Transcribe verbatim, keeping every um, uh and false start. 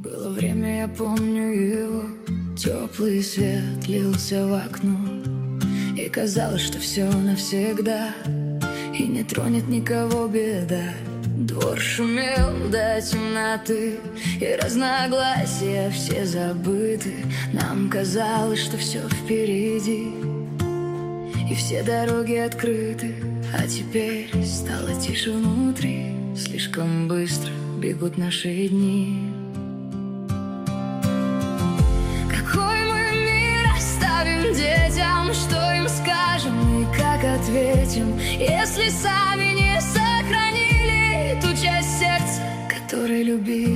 Было время, я помню его, теплый свет лился в окно, и казалось, что все навсегда, и не тронет никого беда. Двор шумел до темноты, и разногласия все забыты. Нам казалось, что все впереди, и все дороги открыты. А теперь стало тише внутри, слишком быстро бегут наши дни. Какой мы мир оставим детям, что им скажем и как ответим, если сами не сохранили ту часть сердца, которой любили.